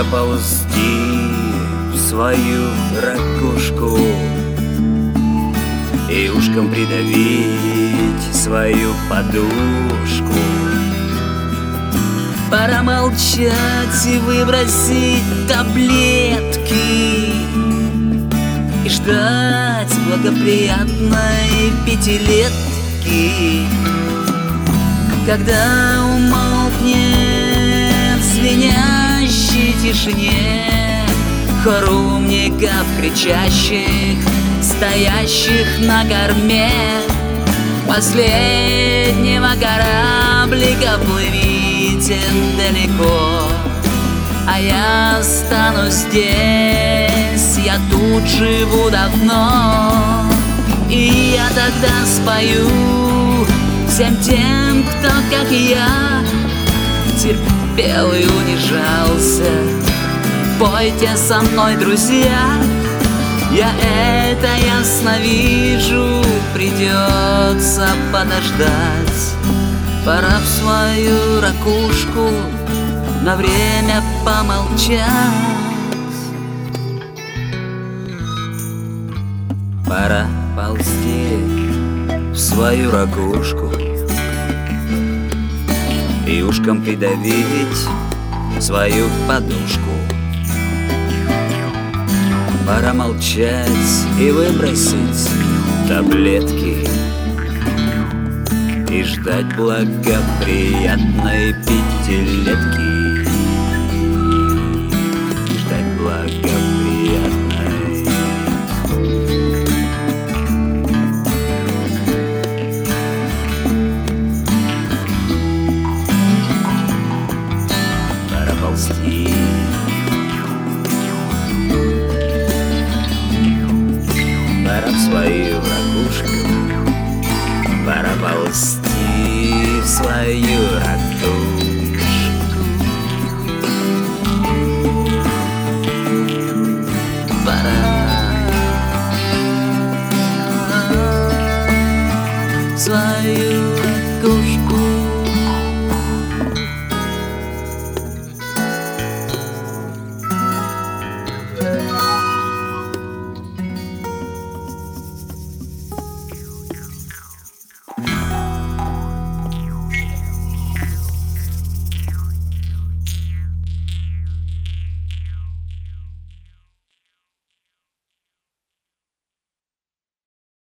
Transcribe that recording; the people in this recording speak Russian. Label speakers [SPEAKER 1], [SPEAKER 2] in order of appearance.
[SPEAKER 1] ползти в свою ракушку и ушком придавить свою подушку. Пора молчать и выбросить таблетки и ждать благоприятной пятилетки, когда умолкнет в звенящей тишине хор умников, кричащих, стоящих на корме последнего кораблика. Плывите далеко, а я останусь здесь, я тут живу давно. И я тогда спою всем тем, кто, как и я, терпел и унижался. Пойте со мной, друзья, я это ясно вижу, придется подождать. Пора в свою ракушку на время помолчать. Пора ползти в свою ракушку и ушком придавить свою подушку. Пора молчать и выбросить таблетки и ждать благоприятной пятилетки.